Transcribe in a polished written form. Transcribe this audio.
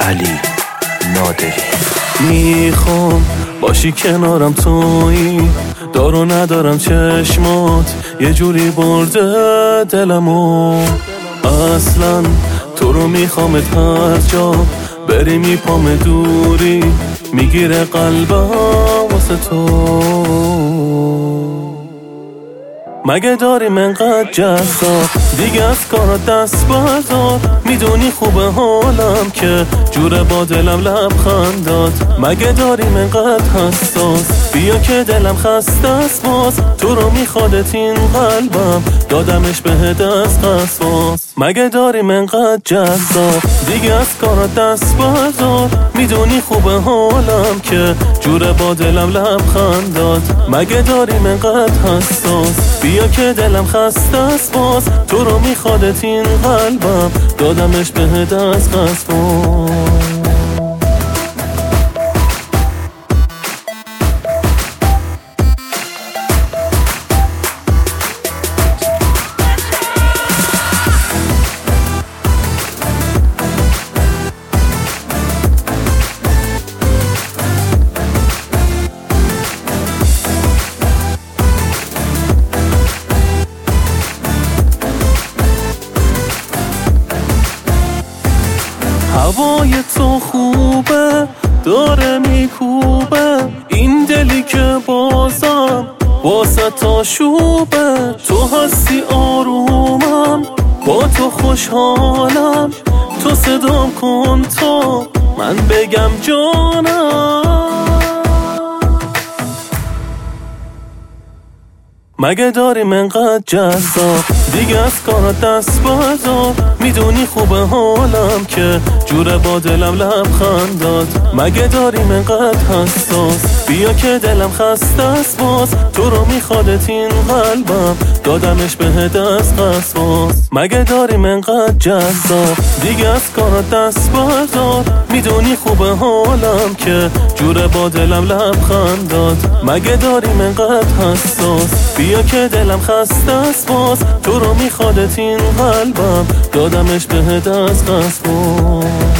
علی نادری. میخوام باشی کنارم تویی، دارو ندارم چشمات یه جوری برده دلمو. اصلا تو رو میخوامت هر جا بری میپام دوری، میگیره قلبم واسه تو. مگه داریم انقدر جذاب دیگه از کارا دست بردار؟ میدونی خوبه حالم که جوره با دلم لبخند داد. مگه داریم انقدر حساس بیا که دلم خسته است باز، تو رو میخوادت این قلبم دادمش بهت از قسواس. مگه داریم انقدر جذاب دیگه از کارا دست بردار؟ میدونی خوبه حالم که جوره با دلم لبخند داد. مگه داریم انقدر حساس بیا که دلم خسته است باز، تو رو میخوادت این قلبم دادمش بهت از قسواس. هوای تو خوبه داره میکوبه، این دلی که بازم واسه تا شوبه. تو هستی آرومم با تو خوشحالم، تو صدام کن تا من بگم جانم. مگه داریم انقدر جذاب دیگه از کارا دست بردار؟ میدونی خوبه حالم که جوره با دلم لبخند داد. مگه داریم انقدر حساس بیا که دلم خسته است باز، تو رو میخوادت این قلبم دادمش بهت از قسواس. مگه داریم انقدر جذاب دیگه از کارا دست بردار؟ میدونی خوبه حالم که جوره با دلم لبخند داد. مگه داریم انقدر حساس بیا که دلم خسته است باز، تو رو میخوادت این قلبم دادمش بهت از قسواس.